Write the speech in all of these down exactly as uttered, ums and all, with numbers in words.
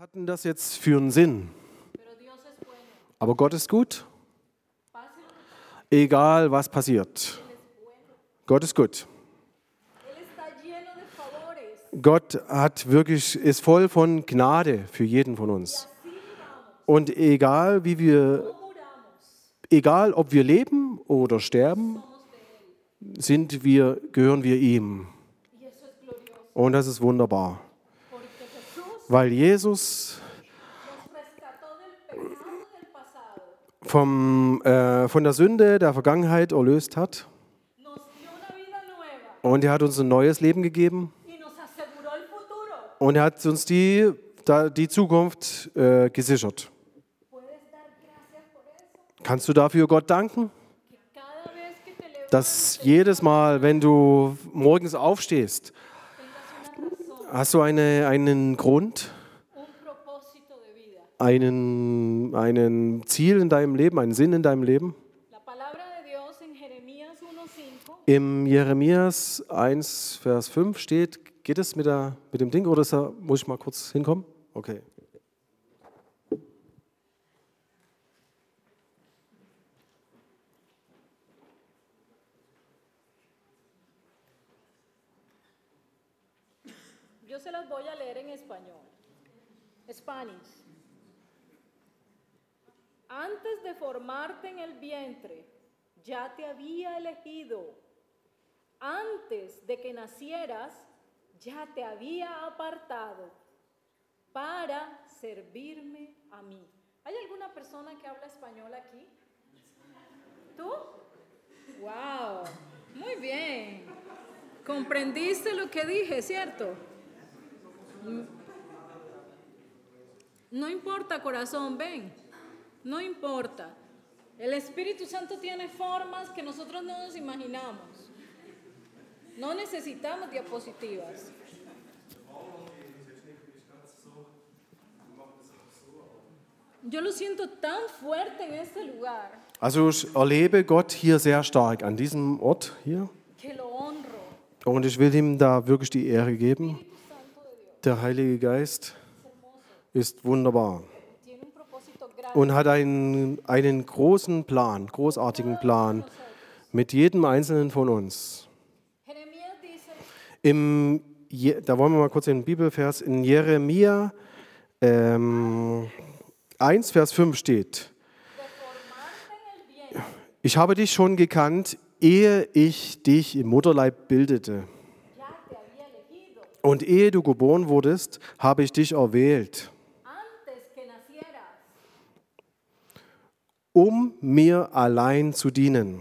hat denn das jetzt für einen Sinn? Aber Gott ist gut. Egal, was passiert. Gott ist gut. Gott hat wirklich, ist voll von Gnade für jeden von uns. Und egal, wie wir, egal, ob wir leben oder sterben, sind wir, gehören wir ihm. Und das ist wunderbar. Weil Jesus vom, äh, von der Sünde der Vergangenheit erlöst hat. Und er hat uns ein neues Leben gegeben. Und er hat uns die, die Zukunft äh, gesichert. Kannst du dafür Gott danken? Dass jedes Mal, wenn du morgens aufstehst, hast du eine, einen Grund, einen, einen Ziel in deinem Leben, einen Sinn in deinem Leben? Im Jeremias eins, Vers fünf steht, geht es mit, der, mit dem Ding oder ist da, muss ich mal kurz hinkommen? Okay. Yo se las voy a leer en español. Spanish. Antes de formarte en el vientre, ya te había elegido. Antes de que nacieras, ya te había apartado para servirme a mí. ¿Hay alguna persona que habla español aquí? ¿Tú? ¡Wow! Muy bien. ¿Comprendiste lo que dije, cierto? No importa, corazón, ven. No importa. El Espíritu Santo tiene formas que nosotros no nos imaginamos. No necesitamos diapositivas. Yo lo siento tan fuerte en este lugar. Also ich erlebe Gott hier sehr stark an diesem Ort hier. Que lo honro. Und ich will ihm da wirklich die Ehre geben. Der Heilige Geist ist wunderbar und hat einen, einen großen Plan, großartigen Plan mit jedem Einzelnen von uns. Im, da wollen wir mal kurz den Bibelvers, in Jeremia ähm, eins, Vers fünf steht, ich habe dich schon gekannt, ehe ich dich im Mutterleib bildete. Und ehe du geboren wurdest, habe ich dich erwählt, um mir allein zu dienen.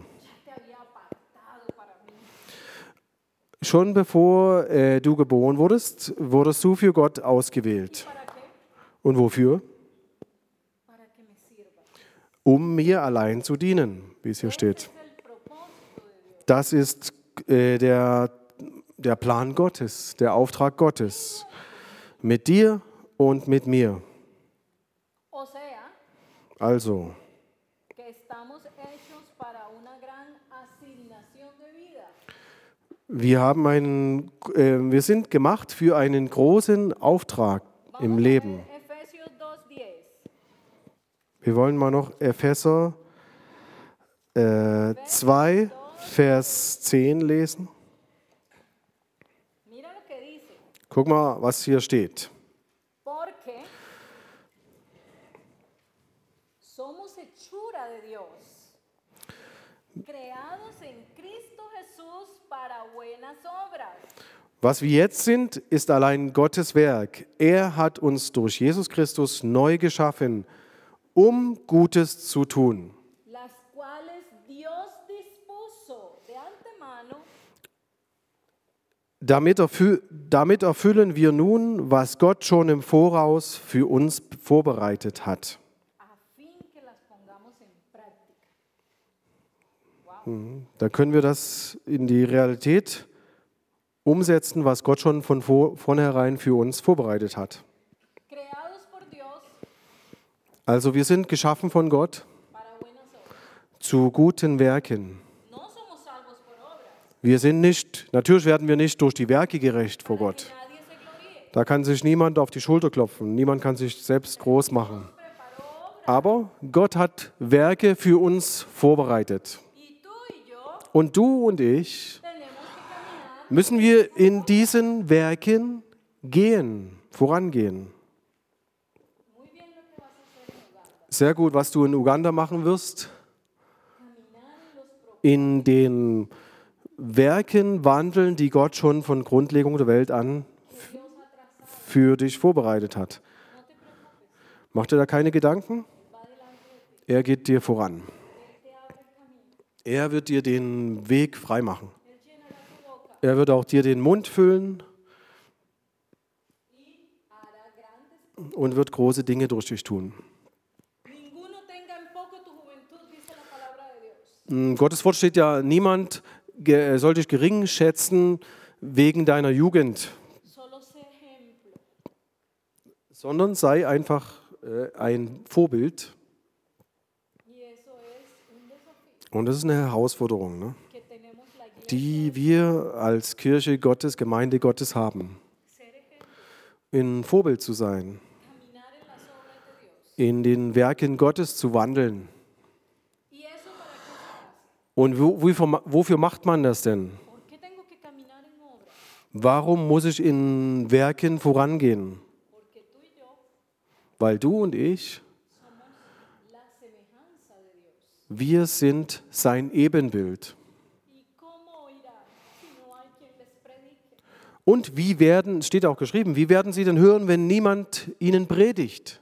Schon bevor äh, du geboren wurdest, wurdest du für Gott ausgewählt. Und wofür? Um mir allein zu dienen, wie es hier steht. Das ist äh, der, der Plan Gottes, der Auftrag Gottes. Mit dir und mit mir. Also, wir, haben einen, äh, wir sind gemacht für einen großen Auftrag im Leben. Wir wollen mal noch Epheser äh, zwei, Vers zehn lesen. Guck mal, was hier steht. Was wir jetzt sind, ist allein Gottes Werk. Er hat uns durch Jesus Christus neu geschaffen, um Gutes zu tun. Damit, erfü- damit erfüllen wir nun, was Gott schon im Voraus für uns vorbereitet hat. Da können wir das in die Realität umsetzen, was Gott schon von vor, vornherein für uns vorbereitet hat. Also wir sind geschaffen von Gott zu guten Werken. Wir sind nicht, natürlich werden wir nicht durch die Werke gerecht vor Gott, Da kann sich niemand auf die Schulter klopfen, niemand kann sich selbst groß machen. Aber Gott hat Werke für uns vorbereitet. Y tú y yo Und du und ich tenemos que caminar. müssen wir in diesen Werken gehen, vorangehen. Muy bien lo que vas a hacer en Uganda. Sehr gut, was du in Uganda machen wirst, Caminar en los pro- in den Werken wandeln, die Gott schon von Grundlegung der Welt an que Dios ha trazado. für dich vorbereitet hat. No te preocupes. Mach dir da keine Gedanken? Va delante de ti. Er geht dir voran. Él te abre el camino. Er wird dir den Weg freimachen. Él llenará tu boca Er wird auch dir den Mund füllen y hará grandes. und wird große Dinge durch dich tun. Ninguno tenga en poco tu juventud, dice la palabra de Dios. In Gottes Wort steht ja, niemand ge- soll dich gering schätzen wegen deiner Jugend, Solo sé ejemplo. sondern sei einfach äh, ein Vorbild. Y eso es un desafío Und das ist eine Herausforderung, ne? que tenemos la guía. Die wir als Kirche Gottes, Gemeinde Gottes haben. Ser ejemplo. Ein Vorbild zu sein, Caminar en las obras de Dios. in den Werken Gottes zu wandeln. ¿Y eso para qué se hace? Und wo, wofür, wofür macht man das denn? ¿Por qué tengo que caminar en obras? Warum muss ich in Werken vorangehen? Porque tú y yo Weil du und ich, somos la semejanza de Dios. wir sind sein Ebenbild. ¿Y cómo oirán si no hay quien les predique? Und wie werden, steht auch geschrieben, wie werden sie denn hören, wenn niemand ihnen predigt?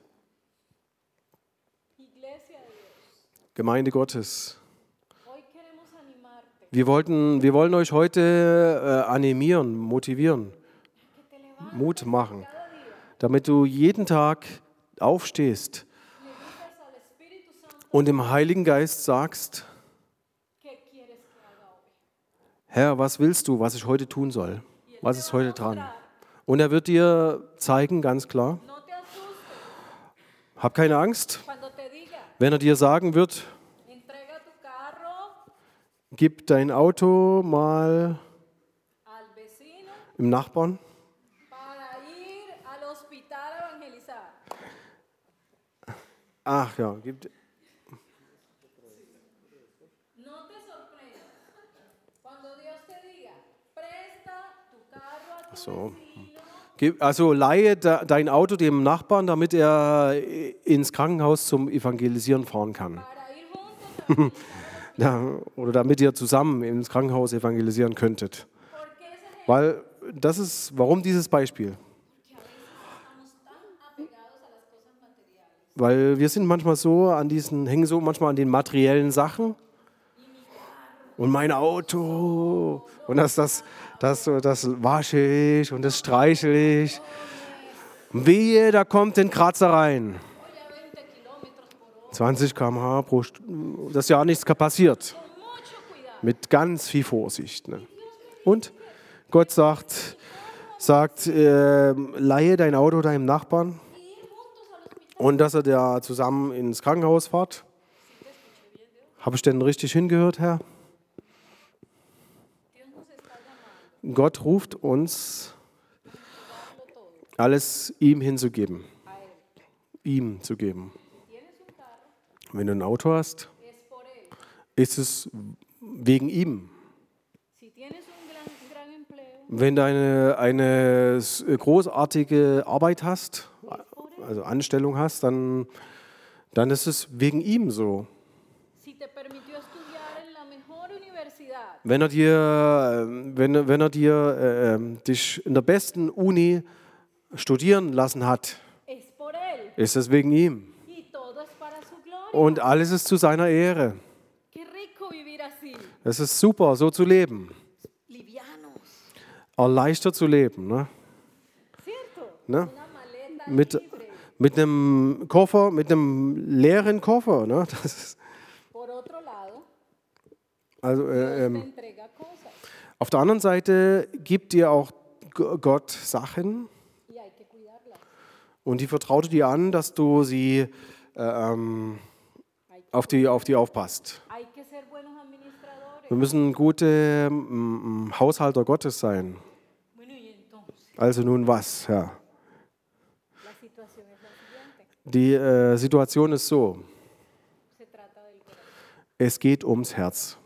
Iglesia de Dios, Gemeinde Gottes. hoy queremos animarte. Wir, wollten, wir wollen euch heute äh, animieren, motivieren, Que te levantes Mut machen, cada día. damit du jeden Tag aufstehst Le digas al Espíritu Santo und dem Heiligen Geist sagst, qué quieres que haga hoy. Herr, was willst du, was ich heute tun soll? Was ist heute dran? Und er wird dir zeigen, ganz klar, No te asustes hab keine Angst, cuando te diga, wenn er dir sagen wird, entrega tu carro gib dein Auto mal al vecino im Nachbarn. para ir al hospital a evangelizar. Ach ja, gib, No te sorprendas cuando Dios te diga, presta tu carro a tu so. vecino Gib, also leihe da, dein Auto dem Nachbarn, damit er ins Krankenhaus zum Evangelisieren fahren kann. para ir juntos a evangelizar. Ja, oder damit ihr zusammen ins Krankenhaus evangelisieren könntet. ¿Por qué ese ejemplo? Weil das ist, warum dieses Beispiel? Que a veces estamos tan apegados a las cosas materiales. Weil wir sind manchmal so an diesen, hängen so manchmal an den materiellen Sachen. Und mein Auto. Und das, das, das, das wasche ich und das streichel ich. Wehe, da kommt ein Kratzer rein. Oye, a veinte kilómetros por hora. zwanzig Kilometer pro Stunde pro Stunde. Das ist ja nichts passiert. Con mucho cuidado. Mit ganz viel Vorsicht. Ne? Und Gott sagt, sagt äh, leihe dein Auto deinem Nachbarn Ir juntos al hospital. und dass er da zusammen ins Krankenhaus fährt. Habe ich denn richtig hingehört, Herr? Dios nos está llamando Gott ruft uns, a darlo todo alles ihm hinzugeben, a Él. ihm zu geben. Si tienes un carro, Wenn du ein Auto hast, es por Él. ist es wegen ihm. Si tienes un gran, un gran empleo, Wenn du eine, eine s- großartige Arbeit hast, also Anstellung hast, dann, dann ist es wegen ihm so. si te permitió estudiar en la mejor universidad, Wenn er dir, äh, wenn, wenn er dir äh, ähm, dich in der besten Uni studieren lassen hat, es por Él. ist es wegen ihm. Y todo es para su gloria. Und alles ist zu seiner Ehre. Qué rico vivir así. Es ist super, so zu leben. Livianos. Erleichtert zu leben. Ne? ¿Cierto? Ne? Una maleta Mit, libre. mit einem Koffer, mit einem leeren Koffer. Ne? Das ist, Por otro lado, also, Dios äh, te ähm, entrega cosas auf der anderen Seite gibt dir auch G- Gott Sachen y hay que cuidarlas. und die vertraut dir an, dass du sie äh, ähm, auf, die, auf die aufpasst. Hay que ser buenos administradores. Wir müssen gute mm, Haushalter Gottes sein. Bueno, y entonces, Also nun was, Herr? Die äh, Situation ist so, Se trata del corazón. es geht ums Herz.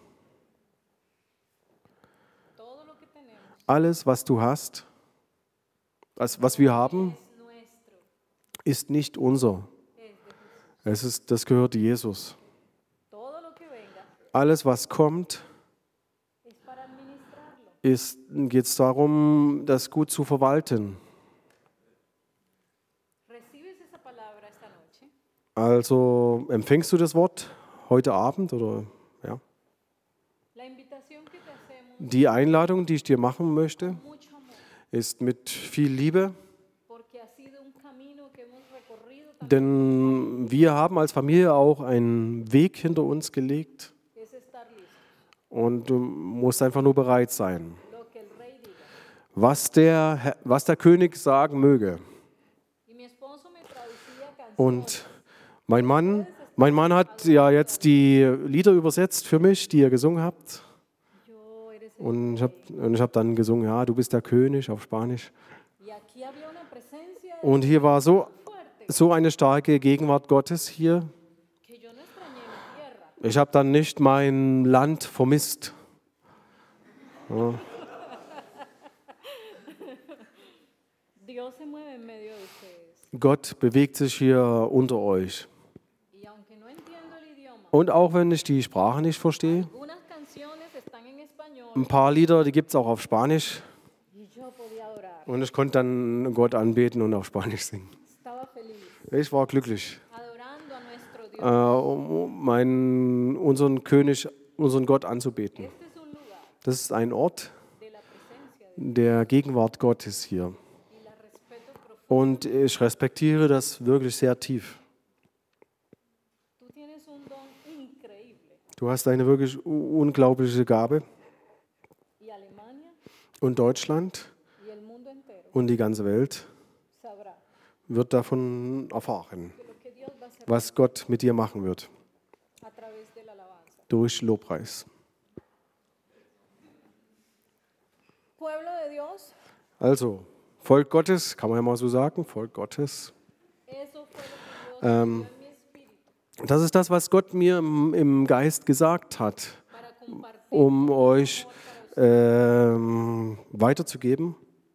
Todo lo que tenemos Alles, was du hast, was, was wir haben, es nuestro, ist nicht unser. es de Jesús. Es ist, das gehört Jesus. Todo lo que venga Alles, was kommt, es para administrarlo. ist, geht es darum, das gut zu verwalten. ¿Recibes esa palabra esta noche? Also empfängst du das Wort heute Abend oder ja? La invitación que te hacemos Die Einladung, die ich dir machen möchte, mucho amor, ist mit viel Liebe, porque ha sido un camino que hemos recorrido también. denn wir haben als Familie auch einen Weg hinter uns gelegt Es estar listos. und du musst einfach nur bereit sein, Lo que el rey diga. was der, Herr- was der König sagen möge. Y mi esposo me traducía canciones. Und mein Mann, mein Mann hat ja jetzt die Lieder übersetzt für mich, die ihr gesungen habt. Yo eres el Und ich habe und ich hab dann gesungen, ja, du bist der König auf Spanisch. Y aquí había una presencia Und hier war so, fuerte so eine starke Gegenwart Gottes hier. que yo no extrañé mi tierra. Ich habe dann nicht mein Land vermisst. Dios se mueve en medio de ustedes. Gott bewegt sich hier unter euch. Y aunque no entiendo el idioma, Und auch wenn ich die Sprache nicht verstehe, algunas canciones están en español ein paar Lieder, die gibt es auch auf Spanisch. y yo podía adorar. Und ich konnte dann Gott anbeten und auf Spanisch singen. Estaba feliz Ich war glücklich, adorando a nuestro äh, Dios. um meinen, unseren König, unseren Gott anzubeten. Este es un lugar Das ist ein Ort de la presencia de Dios der Gegenwart Gottes hier. y la respeto profundo. Und ich respektiere das wirklich sehr tief. Tú tienes un don increíble. Du hast eine wirklich u- unglaubliche Gabe. Y Alemania Und Deutschland y el mundo entero und die ganze Welt sabrá wird davon erfahren, que lo que Dios va a hacer was Gott mit dir machen wird. a través de la alabanza. Durch Lobpreis. Pueblo de Dios, Also, Volk Gottes, kann man ja mal so sagen, Volk Gottes. eso fue lo que Dios Ähm, dio en mi espíritu Das ist das, was Gott mir im, im Geist gesagt hat, para compartir um euch ähm, weiterzugeben.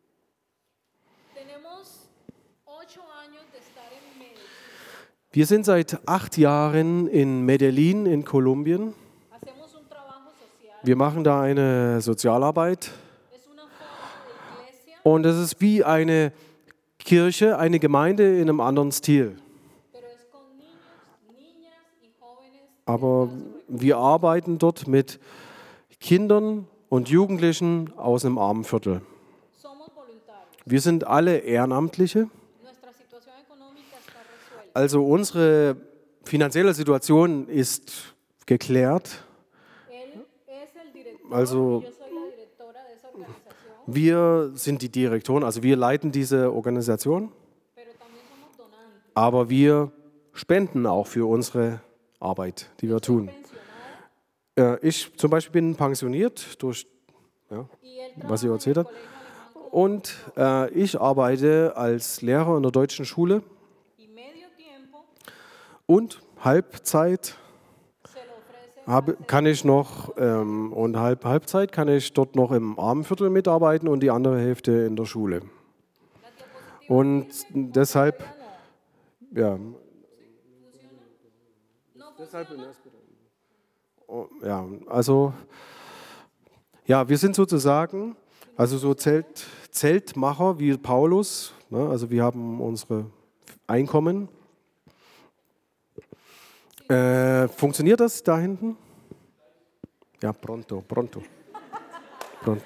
Tenemos ocho años de estar en Medellín. Wir sind seit acht Jahren in Medellin in Kolumbien. Hacemos un trabajo social. Wir machen da eine Sozialarbeit Es una forma de iglesia, und es ist wie eine Kirche, eine Gemeinde in einem anderen Stil. pero es con niños, niñas y jóvenes. Aber wir arbeiten dort mit Kindern und Jugendlichen aus einem Armenviertel. Somos voluntarios. Wir sind alle Ehrenamtliche. Nuestra situación económica está resuelta. Also unsere finanzielle Situation ist geklärt. Él es el director Also- y yo soy la directora de esa organización, Wir sind die Direktoren, also wir leiten diese Organisation, pero también somos donantes. aber wir spenden auch für unsere Arbeit, die wir tun. Pensionada Äh, Ich zum Beispiel bin pensioniert durch, ja, y él was trabaja ihr en erzählt el habt. colegio alemán Und äh, ich arbeite als Lehrer in der deutschen Schule y medio tiempo und Halbzeit se lo ofrece habe, kann ich noch ähm, und halb, Halbzeit kann ich dort noch im Armenviertel mitarbeiten und die andere Hälfte in der Schule. Und deshalb, ja, deshalb Oh, ja, also ja, wir sind sozusagen, also so Zelt, Zeltmacher wie Paulus, ne? Also wir haben unsere Einkommen. Äh, funktioniert das da hinten? Ja, pronto, pronto. Pronto.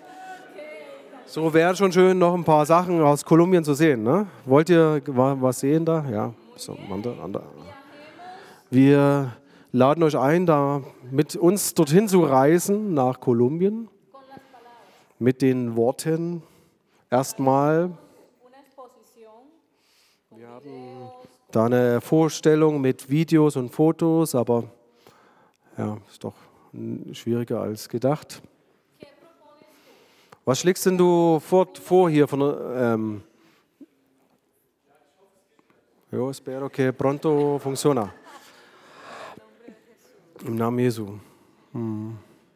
So wäre schon schön, noch ein paar Sachen aus Kolumbien zu sehen. Ne? Wollt ihr wa- was sehen da? Ja, so, ander, ander. Wir laden euch ein, da mit uns dorthin zu reisen nach Kolumbien con las palabras. mit den Worten erstmal. Una exposición con Wir haben videos, da eine Vorstellung mit Videos und Fotos, aber ja, ist doch mm, schwieriger als gedacht. ¿qué propones tú? Was schlägst denn du vor, vor hier von der, ähm, Yo espero que pronto funciona. Im Namen Jesu. Hm.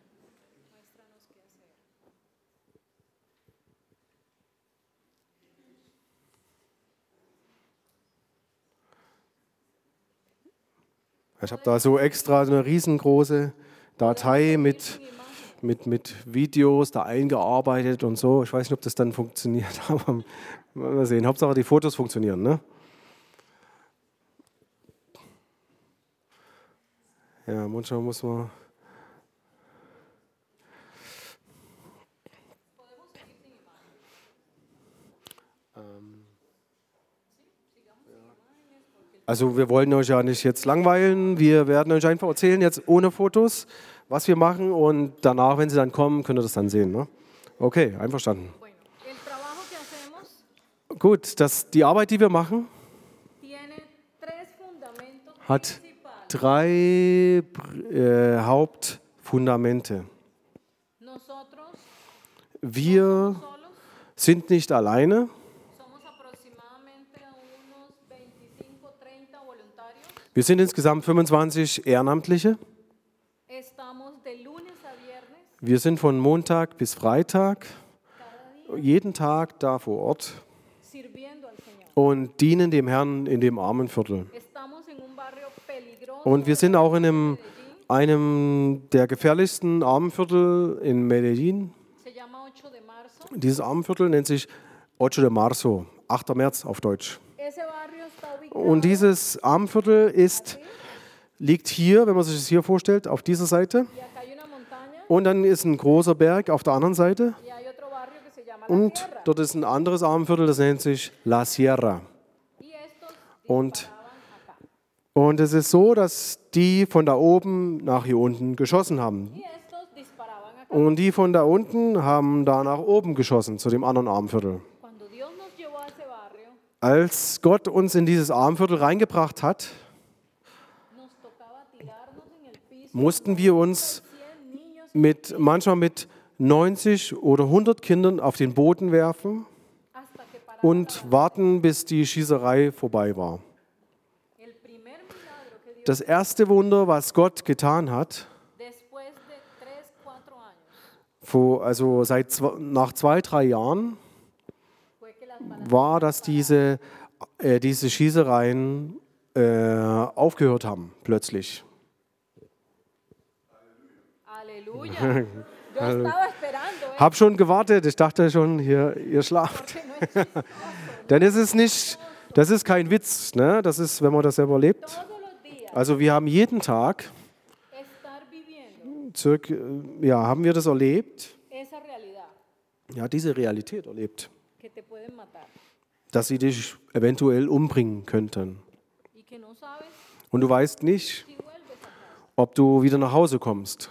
Ich habe da so extra eine riesengroße Datei mit, mit, mit Videos da eingearbeitet und so. Ich weiß nicht, ob das dann funktioniert, aber mal sehen. Hauptsache die Fotos funktionieren, ne? Ja, manchmal muss man... Also wir wollen euch ja nicht jetzt langweilen. Wir werden euch einfach erzählen, jetzt ohne Fotos, was wir machen. Und danach, wenn sie dann kommen, könnt ihr das dann sehen. Ne? Okay, einverstanden. Bueno, el trabajo que hacemos Gut, das, die Arbeit, die wir machen, tiene tres fundamentos hat principales. drei äh, Hauptfundamente. Nosotros Wir solos sind nicht alleine. somos aproximadamente unos veinticinco, treinta voluntarios. Wir sind insgesamt fünfundzwanzig Ehrenamtliche. Estamos de lunes a viernes, Wir sind von Montag bis Freitag cada día, jeden Tag da vor Ort sirviendo al Señor. und dienen dem Herrn in dem Armenviertel. Estamos en un barrio peligroso. Und wir sind auch in einem, Medellín. einem der gefährlichsten Armenviertel in Medellin. Se llama ocho de marzo. Dieses Armenviertel nennt sich ocho de marzo, achter März auf Deutsch. Ese barrio está ubicado Und dieses Armenviertel ist, liegt hier, wenn man sich das hier vorstellt, auf dieser Seite. y acá hay una montaña Und dann ist ein großer Berg auf der anderen Seite. y hay otro barrio que se llama La Und Sierra. dort ist ein anderes Armenviertel, das nennt sich La Sierra. Y estos Und, disparaban acá. und es ist so, dass die von da oben nach hier unten geschossen haben. Y estos disparaban acá. Und die von da unten haben da nach oben geschossen, zu dem anderen Armenviertel. Cuando Dios nos llevó a ese barrio, Als Gott uns in dieses Armenviertel reingebracht hat, nos tocaba tirarnos en el piso mussten wir uns cien niños mit, manchmal mit neunzig oder hundert Kindern auf den Boden werfen hasta que paraban. und warten, bis die Schießerei vorbei war. El primer milagro que Dios, Das erste Wunder, was Gott getan hat, después de tres, cuatro años, vor, also seit zwei, nach zwei, drei Jahren, fue que las balas, war, dass diese, äh, diese Schießereien äh, aufgehört haben, plötzlich. aleluya. Yo estaba esperando, ¿eh? Hab schon gewartet, ich dachte schon, hier, ihr schlaft. Que no es chistoso. Denn es ist nicht, das ist kein Witz, ne? Das ist, wenn man das selber lebt. Todos los días Also wir haben jeden Tag, estar viviendo circa, ja, haben wir das erlebt, esa realidad ja, diese Realität erlebt, que te pueden matar dass sie dich eventuell umbringen könnten. y que no sabes Und du weißt nicht, si vuelves a casa. ob du wieder nach Hause kommst.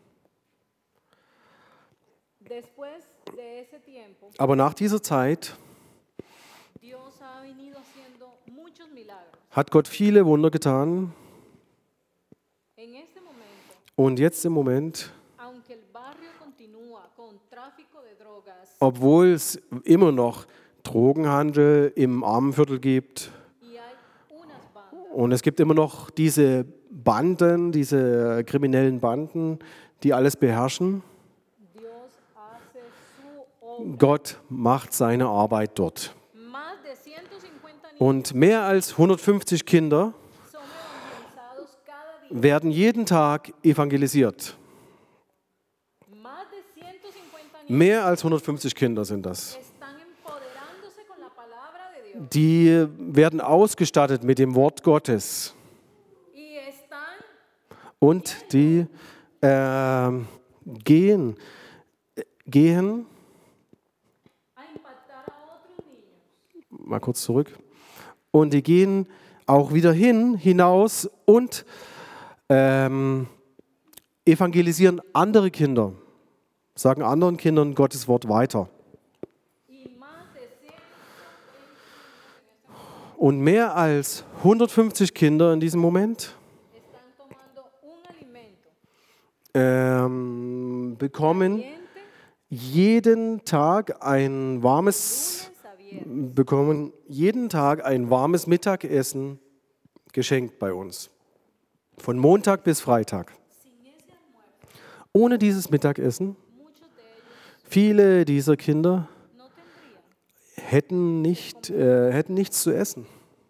Después de ese tiempo, Aber nach dieser Zeit Dios ha venido haciendo muchos milagros. hat Gott viele Wunder getan. En este momento, Und jetzt im Moment, aunque el barrio continúa con tráfico de drogas obwohl es immer noch Drogenhandel im Armenviertel gibt y hay unas bandas und es gibt immer noch diese Banden, diese kriminellen Banden, die alles beherrschen, Dios hace su obra. Gott macht seine Arbeit dort. Más de ciento cincuenta niños Und mehr als hundertfünfzig Kinder son evangelizados cada día. werden jeden Tag evangelisiert. Más de ciento cincuenta niños Mehr als hundertfünfzig Kinder sind das. están empoderándose con la palabra de Dios Die werden ausgestattet mit dem Wort Gottes. y están Und die ähm, gehen, gehen, a impactar a otros niños. mal kurz zurück, und die gehen auch wieder hin, hinaus und ähm, evangelisieren andere Kinder, sagen anderen Kindern Gottes Wort weiter. Y más de ciento Und mehr als hundertfünfzig Kinder in diesem Moment están tomando un alimento ähm, bekommen caliente jeden Tag ein warmes viernes. bekommen jeden Tag ein warmes Mittagessen geschenkt bei uns. Von Montag bis Freitag. Sin ese almuerzo, Ohne dieses Mittagessen, muchos de ellos viele dieser Kinder no tendrían. hätten, nicht, äh, hätten nichts zu essen.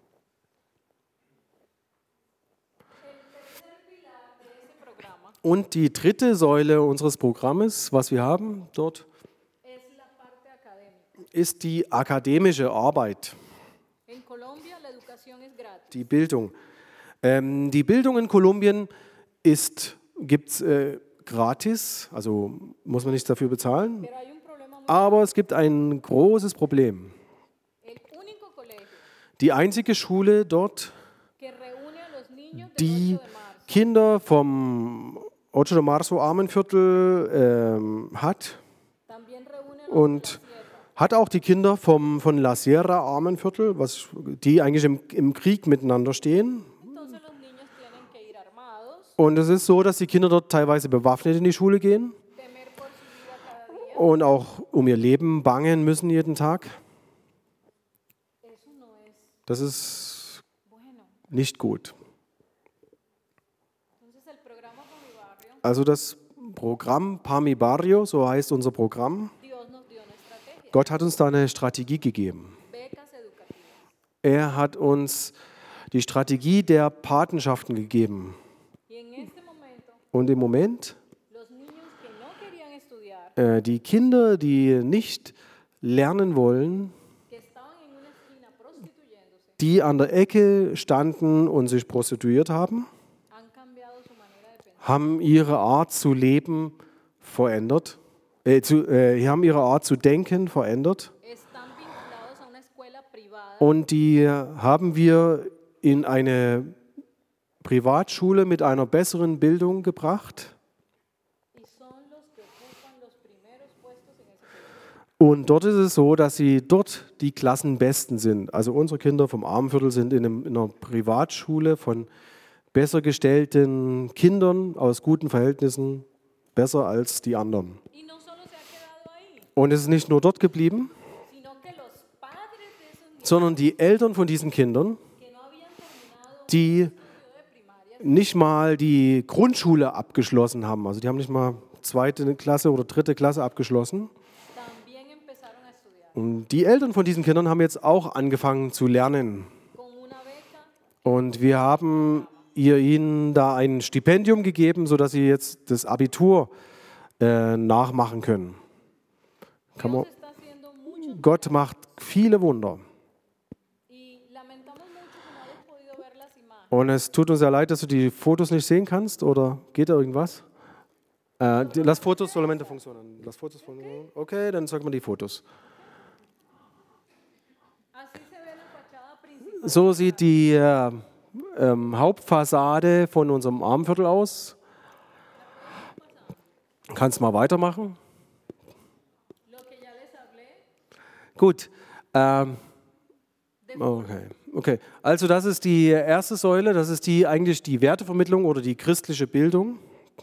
El tercer pilar de ese programa Und die dritte Säule unseres Programmes, was wir haben dort, es la parte académica. ist die akademische Arbeit, En Colombia la educación es gratis. die Bildung. Ähm, die Bildung in Kolumbien gibt es äh, gratis, also muss man nichts dafür bezahlen. Pero hay un problema muy Aber es gibt ein großes Problem. El único colegio Die einzige Schule dort, que reúne a los niños del die ocho de marzo Kinder vom ocho de Marzo Armenviertel ähm, hat también reúne a los und de la sierra. hat auch die Kinder vom, von La Sierra Armenviertel, was, die eigentlich im, im Krieg miteinander stehen. Entonces los niños tienen que ir armados, Und es ist so, dass die Kinder dort teilweise bewaffnet in die Schule gehen temer por su vida cada día. und auch um ihr Leben bangen müssen jeden Tag. Eso no es Das ist bueno. nicht gut. Entonces el programa con mi barrio, Also das Programm Pami Barrio, so heißt unser Programm, Dios nos dio una estrategia, Gott hat uns da eine Strategie gegeben. becas educativas. Er hat uns die Strategie der Patenschaften gegeben. Y en este momento, Und im Moment, los niños que no querían estudiar, äh, die Kinder, die nicht lernen wollen, que estaban en una esquina prostituyéndose, die an der Ecke standen und sich prostituiert haben, han cambiado su manera de pensar. haben ihre Art zu leben verändert, äh, zu, äh, haben ihre Art zu denken verändert. Están vinculados a una escuela privada Und die haben wir in eine Privatschule mit einer besseren Bildung gebracht. y son los que ocupan los primeros puestos en ese colegio. Und dort ist es so, dass sie dort die Klassenbesten sind. Also unsere Kinder vom Armenviertel sind in, einem, in einer Privatschule von besser gestellten Kindern aus guten Verhältnissen besser als die anderen. Y no solo se ha quedado ahí, Und es ist nicht nur dort geblieben, sino que los padres de esos niños sondern die Eltern von diesen Kindern, que no habían terminado die el estudio de primaria, nicht mal die Grundschule abgeschlossen haben. Also die haben nicht mal zweite Klasse oder dritte Klasse abgeschlossen. también empezaron a estudiar Und die Eltern von diesen Kindern haben jetzt auch angefangen zu lernen. con una beca. Und wir haben ihr ihnen da ein Stipendium gegeben, sodass sie jetzt das Abitur äh, nachmachen können. Kann man, Dios está haciendo mucho Gott macht viele Wunder. y lamentamos mucho que no hayas podido ver las imágenes. Und es tut uns ja leid, dass du die Fotos nicht sehen kannst. Oder geht da irgendwas? Äh, die, las fotos solamente funcionan. Las fotos funcionan. Okay, dann sag mal die Fotos. Así se ve la fachada principal. So sieht die äh, ähm, Hauptfassade von unserem Armenviertel aus. Kannst mal weitermachen? Lo que ya les hablé Gut. Ähm, okay. Okay. Also das ist die erste Säule. Das ist die eigentlich die Wertevermittlung oder die christliche Bildung.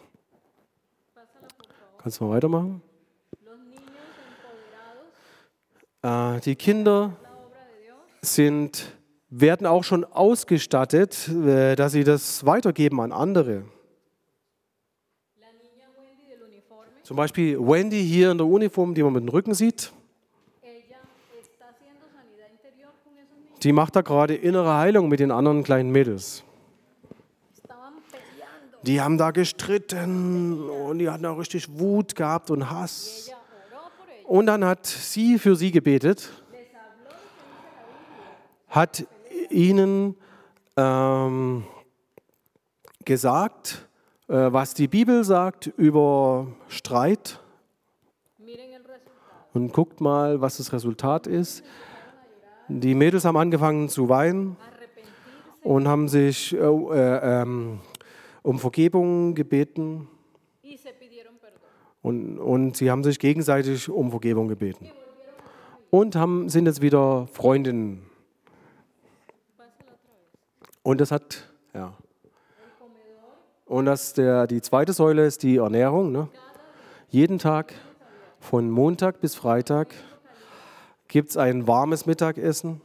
Kannst du mal weitermachen? los niños empoderados, Äh, die Kinder la obra de Dios, sind, werden auch schon ausgestattet, äh, dass sie das weitergeben an andere. la niña Wendy del uniforme, Zum Beispiel Wendy hier in der Uniform, die man mit dem Rücken sieht. ella está haciendo sanidad interior con esos niños. Die macht da gerade innere Heilung mit den anderen kleinen Mädels. Estaban peleando. Die haben da gestritten und die hatten auch richtig Wut gehabt und Hass. Ella oró por ellos, Und dann hat sie für sie gebetet, les habló lo que dice la Biblia. hat ihnen ähm, gesagt, äh, was die Bibel sagt über Streit. Miren el resultado. Und guckt mal, was das Resultat ist. Die Mädels haben angefangen zu weinen Arrepentirse und haben sich äh, äh, ähm, um Vergebung gebeten. y se pidieron perdón. Und, und sie haben sich gegenseitig um Vergebung gebeten. Und haben, sind jetzt wieder Freundinnen. Pásala otra vez. Und das hat, ja. El comedor, Und das der, die zweite Säule ist die Ernährung. Ne? Jeden Tag, von Montag bis Freitag, gibt es ein warmes Mittagessen.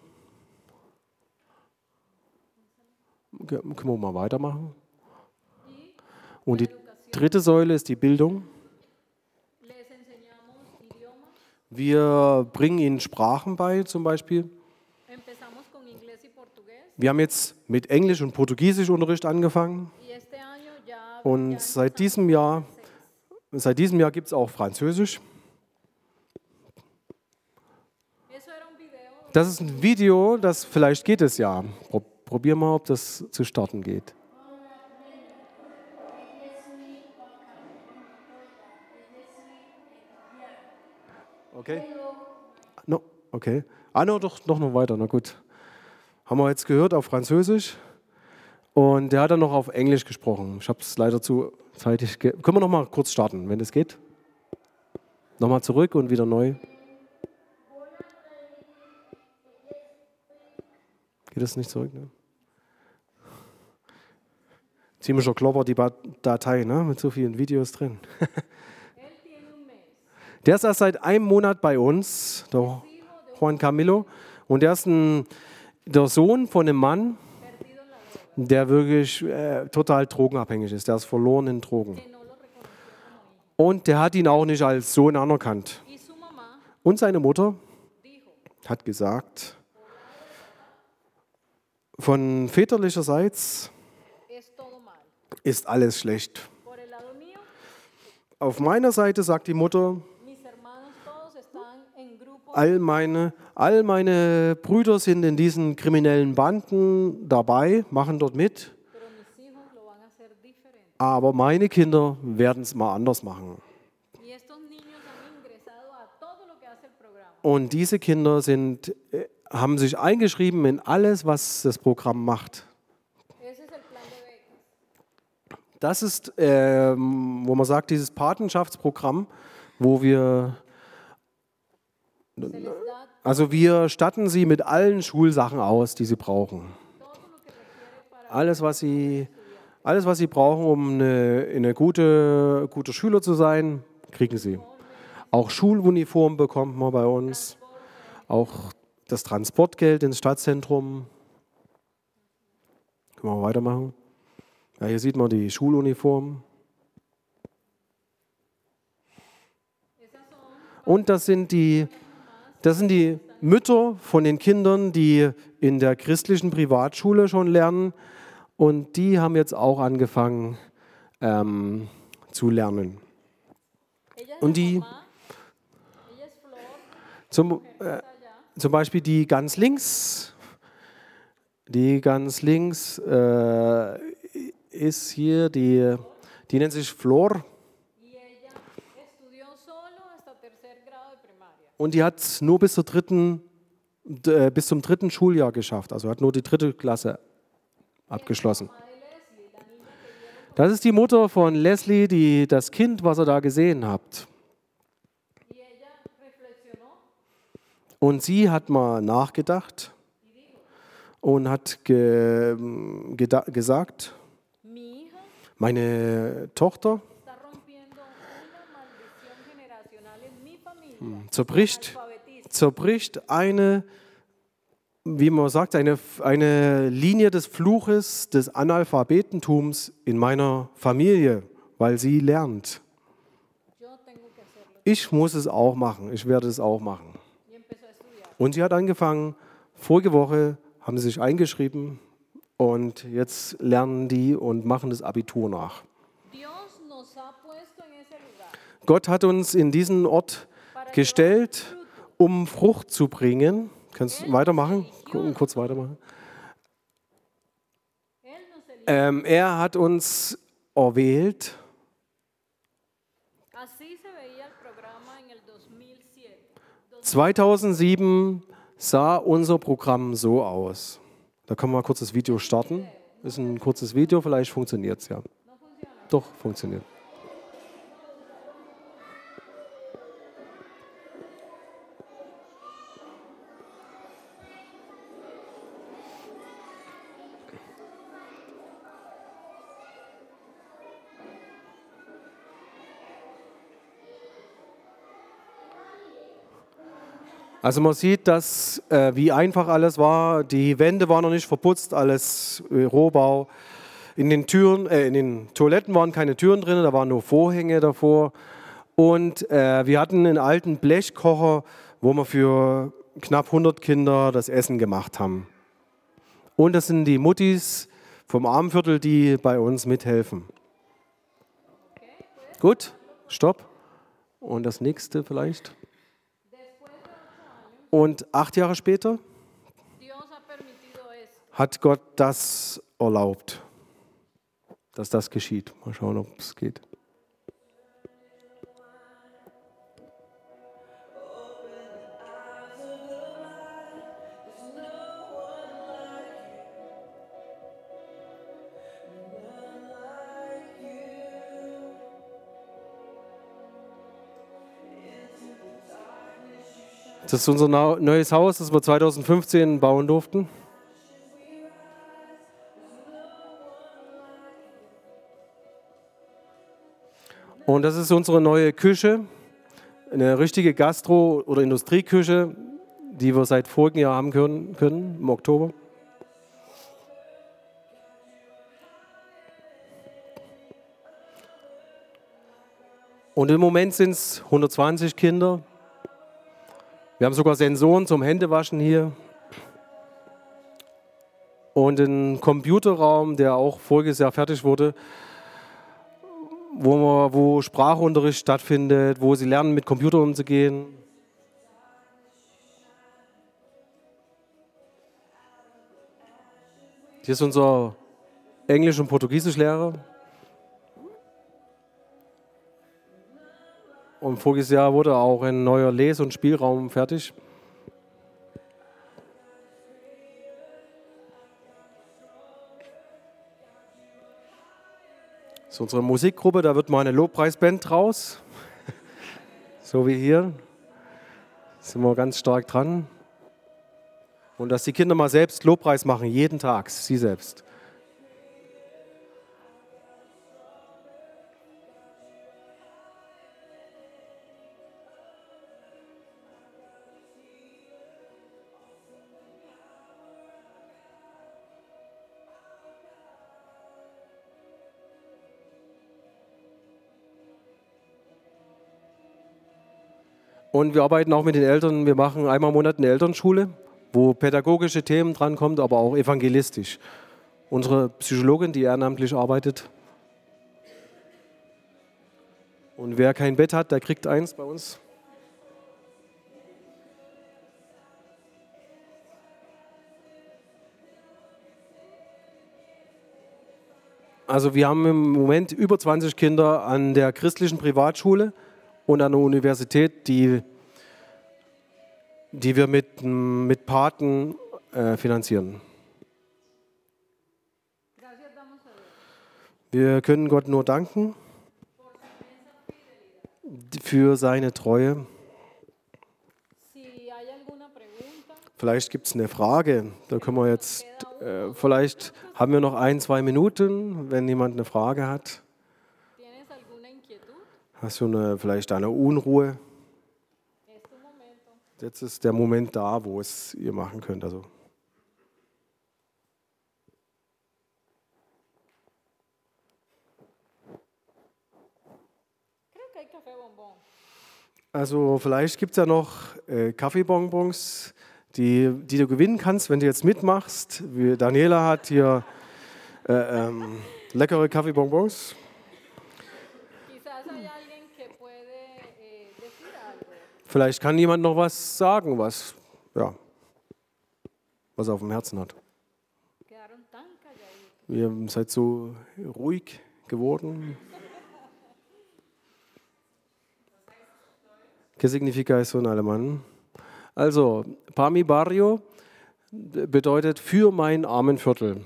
Ge- Können wir mal weitermachen? Und die dritte Säule ist die Bildung. Les enseñamos idiomas. Wir bringen ihnen Sprachen bei, zum Beispiel. Empezamos con inglés y portugués. Wir haben jetzt mit Englisch- und Portugiesischunterricht angefangen. Y este año ya, Und ya seit empezamos diesem con Jahr, francés. seit diesem Jahr gibt es auch Französisch. Eso era un video donde Das ist ein Video, das vielleicht geht es ja. Pro- Probier mal, ob das zu starten geht. Okay. No, okay. Ah, no, doch, doch noch weiter. Na gut. Haben wir jetzt gehört auf Französisch. Und der hat dann noch auf Englisch gesprochen. Ich habe es leider zu zeitig. Ge Können wir noch mal kurz starten, wenn es geht? Nochmal zurück und wieder neu. Geht das nicht zurück? Ne? Ziemlicher Klopper, die Ba- Datei, ne? Mit so vielen Videos drin. él tiene un mes. Der ist erst seit einem Monat bei uns, der Juan Camilo. Und der ist ein, der Sohn von einem Mann, Perdido en la droga. der wirklich äh, total drogenabhängig ist. Der ist verloren in Drogen. Que no lo reconoció como hijo. Und der hat ihn auch nicht als Sohn anerkannt. Y su mamá Und seine Mutter dijo, hat gesagt, von väterlicherseits es todo mal. ist alles schlecht. Por el lado mío, Auf meiner Seite sagt die Mutter, mis hermanos todos están en grupos. all meine, all meine Brüder sind in diesen kriminellen Banden dabei, machen dort mit, Pero mis hijos lo van a hacer diferente. aber meine Kinder werden es mal anders machen. Y estos niños han ingresado a todo lo que hace el programa. Und diese Kinder sind, äh, haben sich eingeschrieben in alles, was das Programm macht. Ese es el plan de becas. Das ist, ähm, wo man sagt, dieses Patenschaftsprogramm, wo wir, Se les da also wir statten sie mit allen Schulsachen aus, die sie brauchen. todo lo que requiere para Alles, was sie, alles, was sie brauchen, um eine, eine gute, guter Schüler zu sein, kriegen sie. Auch Schuluniform bekommt man bei uns. Auch das Transportgeld ins Stadtzentrum. Können wir weitermachen? Ja, hier sieht man die Schuluniform. Und das sind die, das sind die Mütter von den Kindern, die in der christlichen Privatschule schon lernen. Und die haben jetzt auch angefangen ähm, zu lernen. ella es Und la die, mamá, ella es Flor, zum, äh, está allá. zum Beispiel die ganz links, die ganz links äh, ist hier, die, die nennt sich Flor. Y ella estudió solo hasta tercer grado de primaria. Und die hat es nur bis, zur dritten, d- äh, bis zum dritten Schuljahr geschafft. Also hat nur die dritte Klasse abgeschlossen. Mamá de Leslie, la niña que vieron, Das ist die Mutter von Leslie, die, das Kind, was ihr da gesehen habt. y ella reflexionó Und sie hat mal nachgedacht und hat ge, geda- gesagt, mi hija meine Tochter está rompiendo una maldición generacional en mi familia. zerbricht, Alfabetismo. zerbricht eine, wie man sagt, eine, eine Linie des Fluches des Analphabetentums in meiner Familie, weil sie lernt. Yo tengo que hacerlo. Ich muss es auch machen, ich werde es auch machen. Y empezó a estudiar. Und sie hat angefangen, vorige Woche haben sie sich eingeschrieben und jetzt lernen die und machen das Abitur nach. Dios nos ha puesto en ese lugar Gott hat uns in diesen Ort gestellt, um Frucht zu bringen. Kannst du weitermachen? Ku- Kurz weitermachen. Él nos eligió. Ähm, er hat uns erwählt. Así se veía el programa en el dos mil siete. Dos- zweitausendsieben sah unser Programm so aus. Da können wir mal kurz das Video starten. Das ist ein kurzes Video, vielleicht funktioniert es ja. No funciona. Doch, funktioniert. Also man sieht, dass, äh, wie einfach alles war. Die Wände waren noch nicht verputzt, alles äh, Rohbau. In den Türen, äh, in den Toiletten waren keine Türen drin, da waren nur Vorhänge davor. Und äh, wir hatten einen alten Blechkocher, wo wir für knapp hundert Kinder das Essen gemacht haben. Und das sind die Muttis vom Armenviertel, die bei uns mithelfen. Gut, stopp. Und das nächste vielleicht. Und acht Jahre später hat Gott das erlaubt, dass das geschieht. Mal schauen, ob es geht. Das ist unser neues Haus, das wir zweitausendfünfzehn bauen durften. Und das ist unsere neue Küche, eine richtige Gastro- oder Industrieküche, die wir seit vorigen Jahr haben können, können im Oktober. Und im Moment sind es hundertzwanzig Kinder. Wir haben sogar Sensoren zum Händewaschen hier. Und einen Computerraum, der auch voriges Jahr fertig wurde, wo, wir, wo Sprachunterricht stattfindet, wo sie lernen, mit Computern umzugehen. Hier ist unser Englisch- und Portugiesischlehrer. Und voriges Jahr wurde auch ein neuer Les- und Spielraum fertig. Das ist unsere Musikgruppe, da wird mal eine Lobpreisband draus. So wie hier. Da sind wir ganz stark dran. Und dass die Kinder mal selbst Lobpreis machen, jeden Tag, sie selbst. Und wir arbeiten auch mit den Eltern, wir machen einmal im Monat eine Elternschule, wo pädagogische Themen drankommen, aber auch evangelistisch. Unsere Psychologin, die ehrenamtlich arbeitet. Und wer kein Bett hat, der kriegt eins bei uns. Also wir haben im Moment über zwanzig Kinder an der christlichen Privatschule und an der Universität, die, die wir mit, mit Paten äh, finanzieren. Wir können Gott nur danken für seine Treue. Vielleicht gibt es eine Frage, da können wir jetzt, äh, vielleicht haben wir noch ein, zwei Minuten, wenn jemand eine Frage hat. Hast du eine, vielleicht eine Unruhe? Jetzt ist der Moment da, wo es ihr machen könnt. Also. Also vielleicht gibt es ja noch äh, Kaffeebonbons, die, die du gewinnen kannst, wenn du jetzt mitmachst. Wie Daniela hat hier äh, ähm, leckere Kaffeebonbons. Vielleicht kann jemand noch was sagen, was, ja, was er auf dem Herzen hat. Ihr seid so ruhig geworden. ¿Qué significa eso en alemán? Also, para mi barrio bedeutet für mein Armenviertel.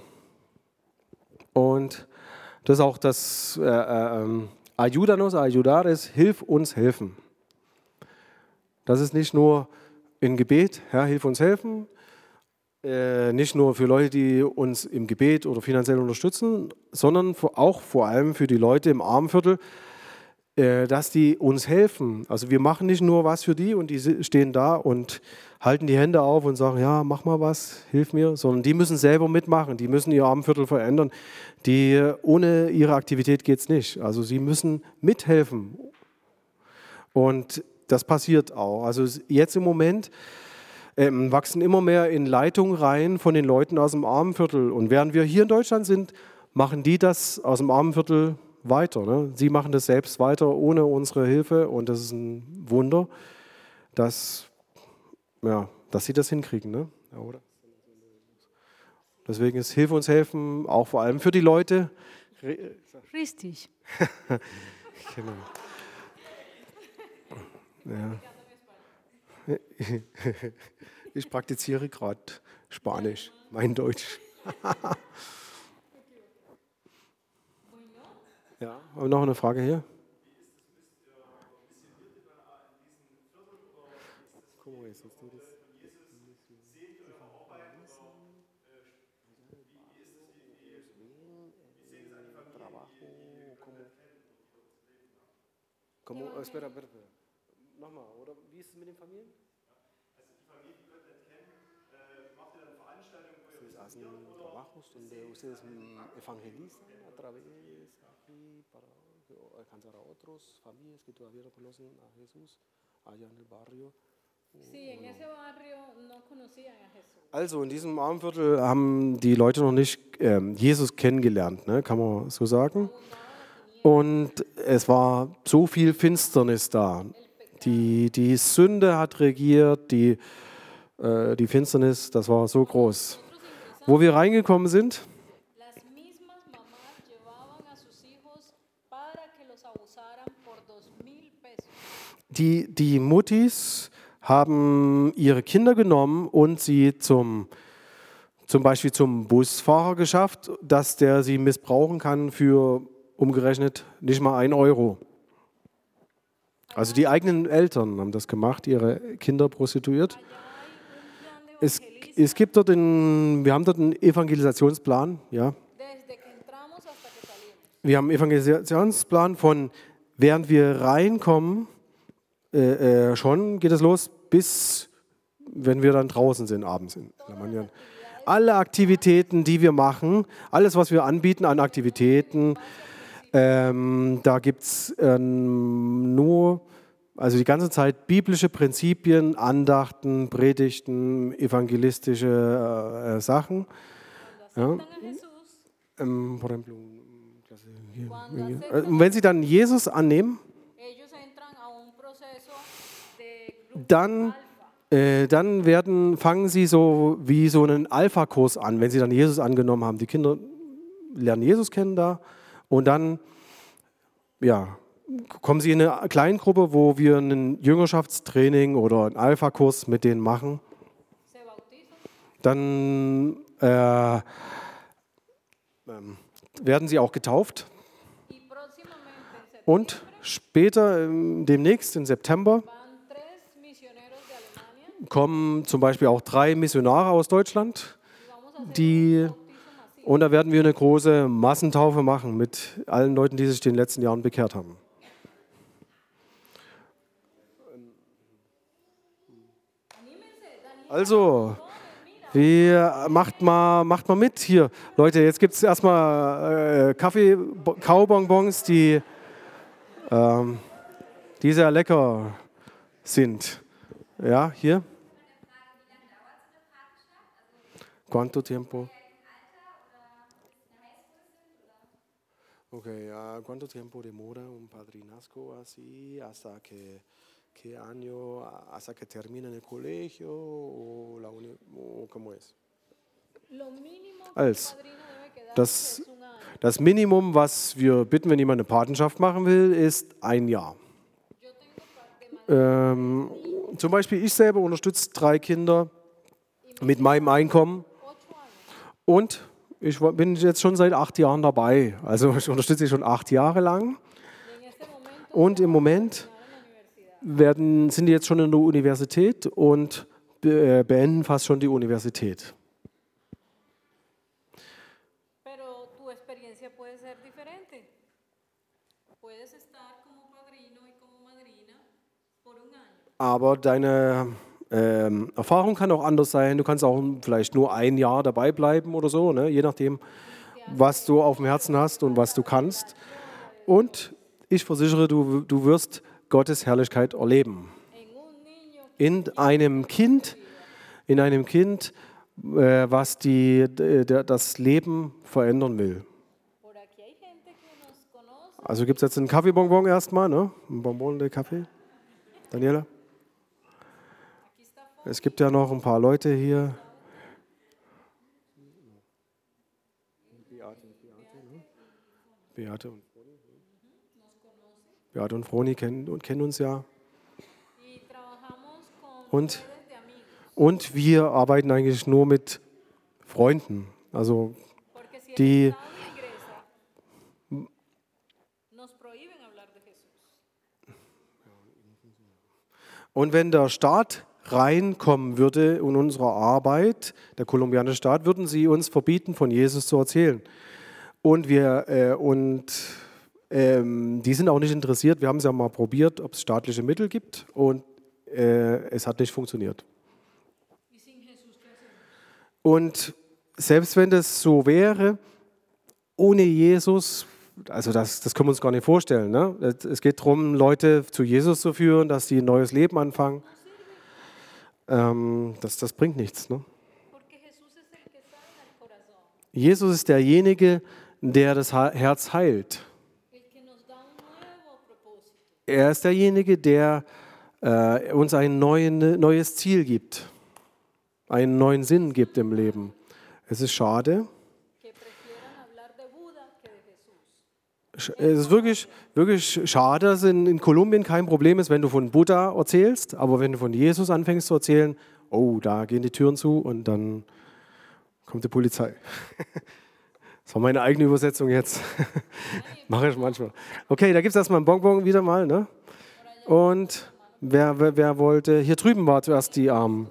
Und das ist auch das äh, äh, Ayúdanos a ayudar, ist hilf uns helfen. Das ist nicht nur ein Gebet, Herr, hilf uns helfen, äh, nicht nur für Leute, die uns im Gebet oder finanziell unterstützen, sondern auch vor allem für die Leute im Armenviertel, äh, dass die uns helfen. Also wir machen nicht nur was für die und die si- stehen da und halten die Hände auf und sagen, ja, mach mal was, hilf mir, sondern die müssen selber mitmachen, die müssen ihr Armenviertel verändern. Die, ohne ihre Aktivität geht es nicht. Also sie müssen mithelfen. Und das passiert auch. Also jetzt im Moment ähm, wachsen immer mehr in Leitungen rein von den Leuten aus dem Armenviertel. Und während wir hier in Deutschland sind, machen die das aus dem Armenviertel weiter. Ne? Sie machen das selbst weiter ohne unsere Hilfe. Und das ist ein Wunder, dass, ja, dass sie das hinkriegen. Ne? Ja, oder? Deswegen ist Hilfe uns helfen, auch vor allem für die Leute. Richtig. Genau. Ja. Ich praktiziere gerade Spanisch, mein Deutsch. Ja, aber noch eine Frage hier. Como, espera, espera, espera. Nochmal, oder wie ist es mit den Familien? Ustedes hacen trabajos donde ustedes mm, evangelizan a través aquí para alcanzar a otros familias que todavía no conocen a Jesús allá en el barrio. Sí, en ese barrio no conocían a Jesús. Also in diesem Armenviertel haben die Leute noch nicht ähm, Jesus kennengelernt, ne? Kann man so sagen. Und es war so viel Finsternis da. Die, die Sünde hat regiert, die, äh, die Finsternis, das war so groß. Wo wir reingekommen sind, Las mismas mamás llevaban a sus hijos para que los abusaran por dos mil pesos. die, die Muttis haben ihre Kinder genommen und sie zum, zum Beispiel zum Busfahrer geschafft, dass der sie missbrauchen kann für umgerechnet nicht mal ein Euro. Also die eigenen Eltern haben das gemacht, ihre Kinder prostituiert. Es, es gibt dort einen, wir haben dort einen Evangelisationsplan, ja. Desde que entramos hasta que salimos. Wir haben einen Evangelisationsplan von, während wir reinkommen, äh, äh, schon geht es los, bis wenn wir dann draußen sind, abends in La Mañana. Alle Aktivitäten, die wir machen, alles, was wir anbieten an Aktivitäten, ähm, da gibt es ähm, nur, also die ganze Zeit biblische Prinzipien, Andachten, Predigten, evangelistische äh, Sachen. Ja. Aceptan a Jesús. Ähm, por ejemplo, äh, und wenn sie dann Jesus annehmen, Ellos entran a un proceso de grupo dann, äh, dann werden, fangen sie so wie so einen Alpha-Kurs an, wenn sie dann Jesus angenommen haben. Die Kinder lernen Jesus kennen da und dann ja, kommen sie in eine Kleingruppe, wo wir ein Jüngerschaftstraining oder einen Alpha-Kurs mit denen machen. se bautizan. Dann äh, ähm, werden sie auch getauft. Y próximamente en septiembre Und später, ähm, demnächst im September, van tres misioneros de Alemania kommen zum Beispiel auch drei Missionare aus Deutschland, y vamos a hacer die, un bautizo masivo. und da werden wir eine große Massentaufe machen mit allen Leuten, die sich in den letzten Jahren bekehrt haben. Also, wir, macht, mal, macht mal mit hier. Leute, jetzt gibt es erstmal äh, Kaffee, Bo- Kaubonbons, die, ähm, die sehr lecker sind. Ja, hier. ¿Cuánto tiempo? Okay, uh, ¿cuánto tiempo demora un padrinazgo así hasta que qué año hasta que terminen el colegio o la uni o cómo es? Lo mínimo que Als un padrino debe quedarse das, es un año. das Minimum, was wir bitten, wenn jemand eine Patenschaft machen will, ist ein Jahr. Yo tengo pa- de manera Ähm, zum Beispiel ich selber unterstütze drei Kinder mit meinem Einkommen ocho años. und ich wa- bin jetzt schon seit acht Jahren dabei. Also ich unterstütze sie schon acht Jahre lang. Y en este momento Und im Moment terminaron la universidad. werden, sind die jetzt schon in der Universität und be- äh, beenden fast schon die Universität. Pero tu experiencia puede ser diferente. Puedes estar como padrino Aber deine ähm, Erfahrung kann auch anders sein. Du kannst auch vielleicht nur ein Jahr dabei bleiben oder so, ne? Je nachdem, was du auf dem Herzen hast und was du kannst. Und ich versichere, du, du wirst Gottes Herrlichkeit erleben. In einem Kind, in einem Kind, äh, was die, d- d- das Leben verändern will. Also gibt es jetzt einen Kaffeebonbon erstmal, ne? Ein Bonbon de Kaffee. Daniela? Es gibt ja noch ein paar Leute hier. Beate und Froni. Beate und Froni kennen, und kennen uns ja. Und, und wir arbeiten eigentlich nur mit Freunden. Also die. Und wenn der Staat reinkommen würde in unsere Arbeit, der kolumbianische Staat, würden sie uns verbieten, von Jesus zu erzählen. Und wir äh, und ähm, die sind auch nicht interessiert. Wir haben es ja mal probiert, ob es staatliche Mittel gibt, und äh, es hat nicht funktioniert. Und selbst wenn das so wäre, ohne Jesus, also das, das können wir uns gar nicht vorstellen. Ne? Es geht darum, Leute zu Jesus zu führen, dass sie ein neues Leben anfangen. Ähm, das, das bringt nichts. Ne? Jesus ist derjenige, der das Herz heilt. Er ist derjenige, der äh, uns ein neuen, neues Ziel gibt, einen neuen Sinn gibt im Leben. Es ist schade. Es ist wirklich, wirklich schade, dass in, in Kolumbien kein Problem ist, wenn du von Buddha erzählst, aber wenn du von Jesus anfängst zu erzählen, oh, da gehen die Türen zu und dann kommt die Polizei. Das war meine eigene Übersetzung jetzt. Mache ich manchmal. Okay, da gibt es erstmal einen Bonbon wieder mal. Ne? Und wer, wer, wer wollte, hier drüben war zuerst die Armen.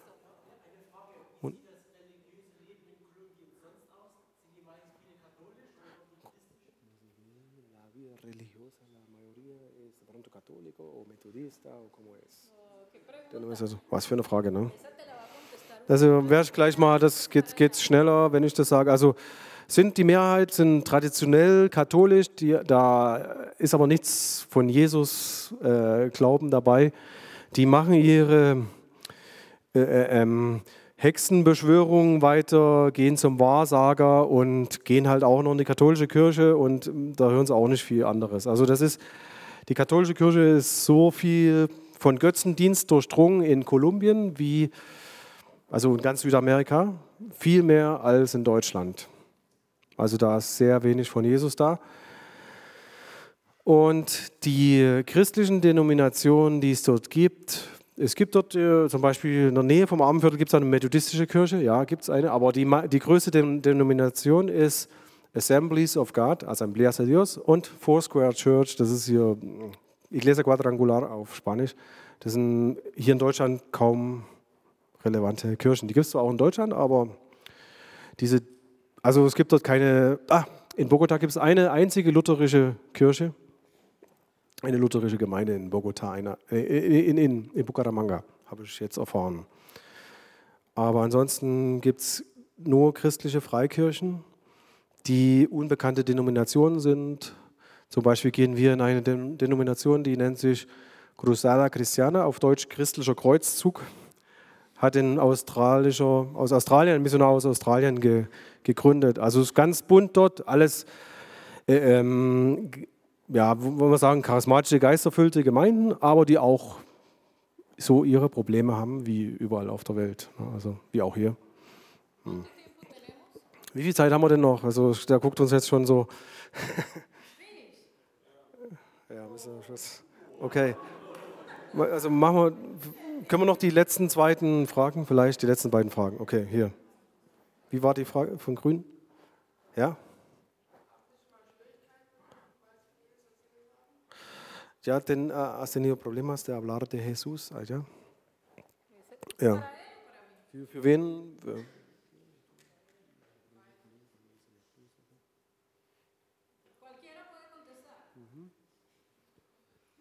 Was für eine Frage, ne? Also werde ich gleich mal, das geht, geht schneller, wenn ich das sage. Also sind die Mehrheit sind traditionell katholisch, die, da ist aber nichts von Jesus äh, Glauben dabei. Die machen ihre äh, ähm, Hexenbeschwörungen weiter, gehen zum Wahrsager und gehen halt auch noch in die katholische Kirche, und ähm, da hören sie auch nicht viel anderes. Also das ist, die katholische Kirche ist so viel von Götzendienst durchdrungen in Kolumbien wie, also in ganz Südamerika, viel mehr als in Deutschland. Also da ist sehr wenig von Jesus da. Und die christlichen Denominationen, die es dort gibt, es gibt dort äh, zum Beispiel in der Nähe vom Armenviertel gibt es eine methodistische Kirche, ja, gibt es eine, aber die, die größte Den- Denomination ist Assemblies of God, Asambleas de Dios, und Foursquare Church, das ist hier Iglesia Cuadrangular auf Spanisch. Das sind hier in Deutschland kaum relevante Kirchen. Die gibt es zwar auch in Deutschland, aber diese, also es gibt dort keine, ah, in Bogotá gibt es eine einzige lutherische Kirche, eine lutherische Gemeinde in Bogotá, eine, in, in, in Bucaramanga, habe ich jetzt erfahren. Aber ansonsten gibt es nur christliche Freikirchen, die unbekannte Denominationen sind. Zum Beispiel gehen wir in eine Den- Denomination, die nennt sich Cruzada Cristiana, auf Deutsch christlicher Kreuzzug. Hat in australischer, aus Australien, ein Missionar aus Australien ge, gegründet. Also es ist ganz bunt dort, alles, äh, ähm, ja, wollen wir sagen, charismatische, geisterfüllte Gemeinden, aber die auch so ihre Probleme haben wie überall auf der Welt. Also wie auch hier. Hm. Wie viel Zeit haben wir denn noch? Also der guckt uns jetzt schon so. Ja, okay. Also machen wir, können wir noch die letzten zweiten Fragen, vielleicht die letzten beiden Fragen. Okay, hier. Wie war die Frage von Grün? Ja? ¿Ya ten, uh, has tenido problemas de hablar de Jesús allá? Ja. Für, für wen? Für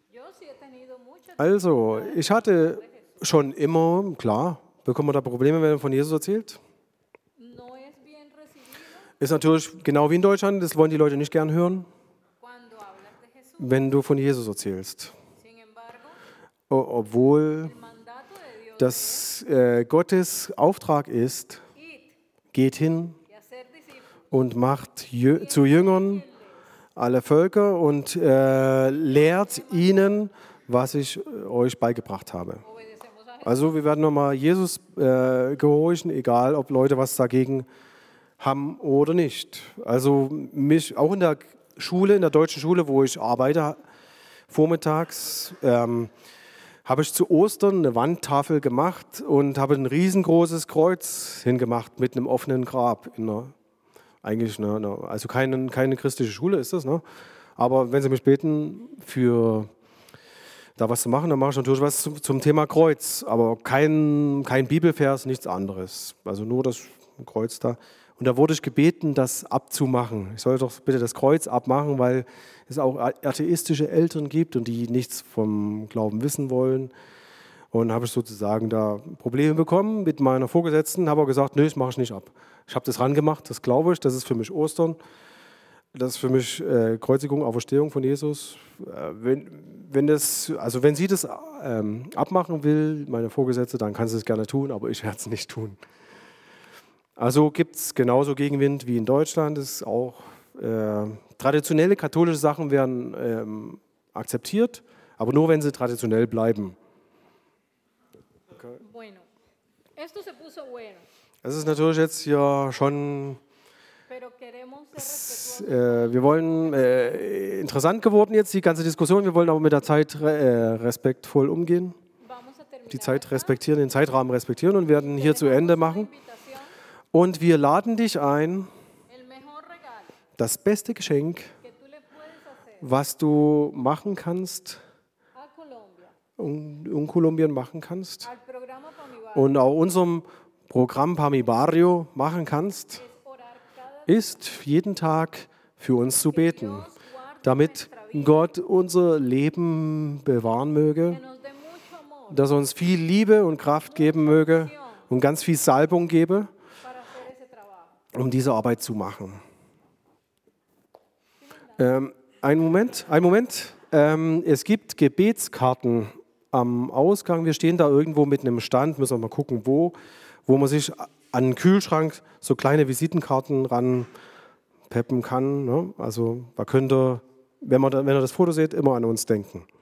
Yo sí he tenido mucho Also, ich hatte schon immer, klar, bekommt man da Probleme, wenn man von Jesus erzählt. no es bien recibido Ist natürlich genau wie in Deutschland, das wollen die Leute nicht gern hören, cuando hablas de Jesús. wenn du von Jesus erzählst. Sin embargo, O obwohl el mandato de Dios das äh, Gottes Auftrag ist, es id geht hin y hacer discípulos. und macht Jü zu Jüngern alle Völker und äh, lehrt ihnen, was ich äh, euch beigebracht habe. Obedecemos a Jesús. Also wir werden nochmal Jesus äh, gehorchen, egal ob Leute was dagegen haben oder nicht. Also mich auch in der Schule, in der deutschen Schule, wo ich arbeite, vormittags, ähm, habe ich zu Ostern eine Wandtafel gemacht und habe ein riesengroßes Kreuz hingemacht mit einem offenen Grab in einer eigentlich eine, eine, also keine, keine christliche Schule ist das, ne? Aber wenn Sie mich beten, für da was zu machen, dann mache ich natürlich was zum, zum Thema Kreuz. Aber kein, kein Bibelvers, nichts anderes. Also nur das Kreuz da. Und da wurde ich gebeten, das abzumachen. Ich soll doch bitte das Kreuz abmachen, weil es auch atheistische Eltern gibt und die nichts vom Glauben wissen wollen. Und dann habe ich sozusagen da Probleme bekommen mit meiner Vorgesetzten, habe aber gesagt, nö, das mache ich nicht ab. Ich habe das rangemacht, das glaube ich, das ist für mich Ostern, das ist für mich äh, Kreuzigung, Auferstehung von Jesus. Äh, wenn, wenn, das, also wenn sie das ähm, abmachen will, meine Vorgesetzte, dann kann sie es gerne tun, aber ich werde es nicht tun. Also gibt es genauso Gegenwind wie in Deutschland. Es ist auch äh, traditionelle katholische Sachen werden ähm, akzeptiert, aber nur wenn sie traditionell bleiben. Bueno, esto se puso bueno, Es ist natürlich jetzt hier schon, pero queremos ser respetuosos. äh, wir wollen, äh, interessant geworden jetzt, die ganze Diskussion. Wir wollen aber mit der Zeit äh, respektvoll umgehen, Vamos a terminar die Zeit acá. respektieren, den Zeitrahmen respektieren und werden hier zu Ende machen. Invitación, Und wir laden dich ein, el mejor regalo das beste Geschenk, que tú le puedes hacer was du machen kannst, a Colombia, in, in Kolumbien machen kannst al programa Pamibar, und auch unserem Programm Pami Barrio machen kannst, es orar cada ist jeden Tag für uns zu beten, damit Gott unser Leben bewahren möge, que nos dé mucho amor dass er uns viel Liebe und Kraft geben möge und ganz viel Salbung gebe, para hacer ese trabajo. um diese Arbeit zu machen. Ähm, einen Moment, einen Moment. Ähm, es gibt Gebetskarten am Ausgang. Wir stehen da irgendwo mit einem Stand, müssen wir mal gucken, wo, wo man sich an den Kühlschrank so kleine Visitenkarten ranpeppen kann. Ne? Also da könnt ihr, wenn, man da, wenn ihr das Foto seht, immer an uns denken.